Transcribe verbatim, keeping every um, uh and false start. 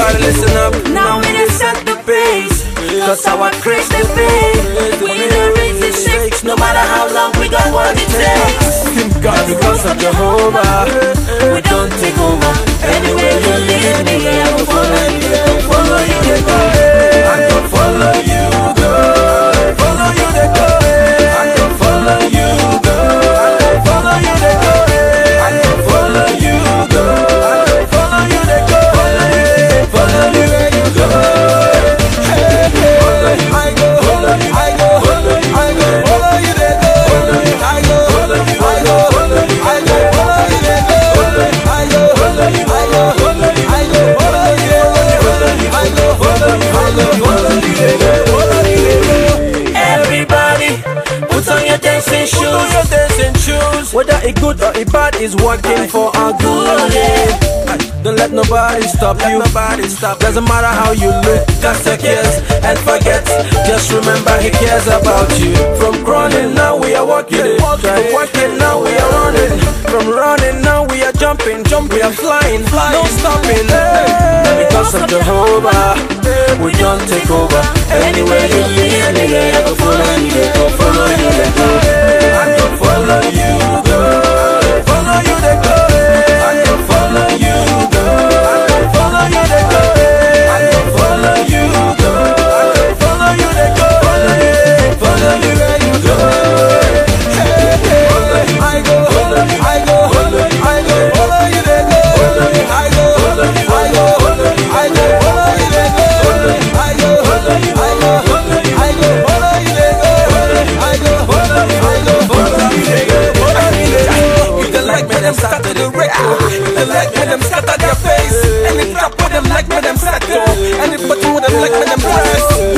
everybody listen up. Now we done set the pace, cause our craze they pay. We done raise the stakes, no matter how long we got what it takes. God, because of Jehovah, We don't take over. Anywhere you lead me, I will follow you. Follow you, they go. I can follow you, go. Follow you, they go. I can follow you, go. Follow you, they go. I can follow you, go. Follow you, they go. Follow you, they go. Hey, hey, I go, I go, I go, follow you, they go. I go, I go, I go, follow you, they go. I go, I go, I go, follow you, I go, follow you, I go, follow you, follow you, they go. Everybody, put on your dancing Put on shoes. your dancing shoes. Whether it good or it bad is working for our good. Don't let nobody stop you. Nobody stop. Doesn't matter how you look. Cast your cares and forget. Just remember He cares about you. From crawling now we are walking. From walking now we are running. From running now we are jumping. Jump we are flying. No stopping. Because of Jehovah, we don't take over. Anywhere you lead me, I go follow you. Go follow you. Go. I go follow you. Go. Follow you. Go. I go follow you. Go. I go follow you. Go. I go follow you. Go. I go follow you. Go. Follow you. Go. Hey, hey. I go. I go. I go. Follow you. Go. I go. I go. I go. Follow you. Go. I go. I go. I go. Follow you. Go. I go. I go. Follow you. Go. You can like me, them scatter the record. You can like me, them scatter their face. And it drop with them like me, them settle. And it button with them like me, them press.